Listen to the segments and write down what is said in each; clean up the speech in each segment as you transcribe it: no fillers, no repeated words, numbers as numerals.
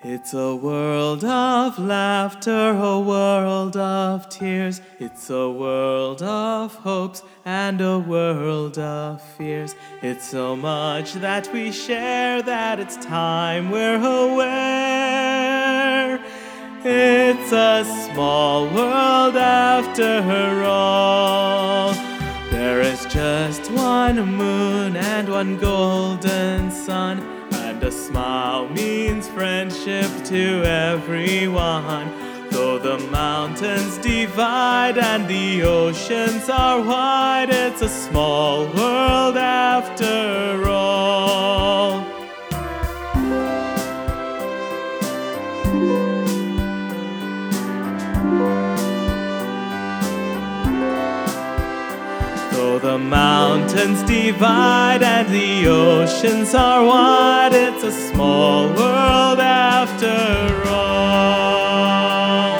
It's a world of laughter, a world of tears. It's a world of hopes and a world of fears. It's so much that we share that it's time we're aware. It's a small world after all. There is just one moon and one golden sun, and a smile means friendship to everyone. Though the mountains divide and the oceans are wide, it's a small world after all. Though the mountains divide and the oceans are wide, it's a small world after all.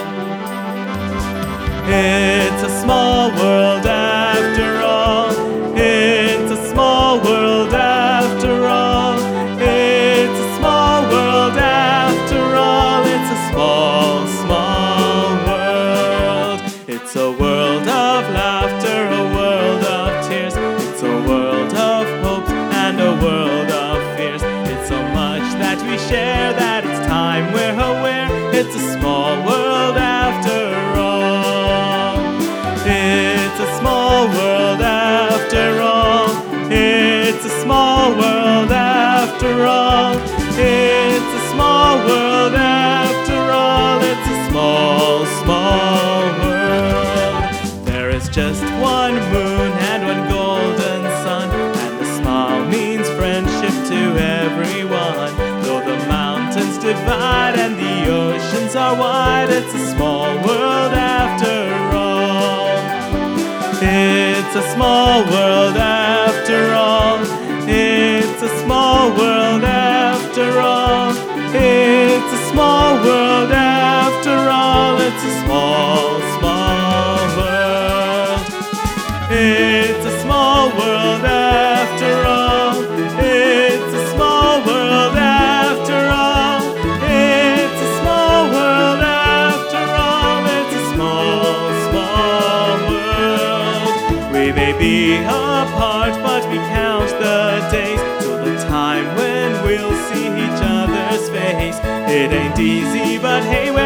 It's a small world after all. It's a small world after all. It's a small world after all. It's a small, small world. It's a world of laughter, a world of tears. It's a world of hope and a world of fears. It's so much that we share that it's time we're aware. It's a small world after all. It's a small world after all. It's a small world after all. It's a small world after all. It's a small, small world. There is just one moon and one golden sun, and a smile means friendship to everyone. Though the mountains divide and the oceans are wide, it's a small world after all. It's a small world after all. It's a small world after all. It's a small world after all. It's a small, small world. It's a small world after all. It's a small world after all. It's a small world after all. It's a small, small world. We may be apart, but we count the days till the time when we'll see each other's face. It ain't easy, but hey,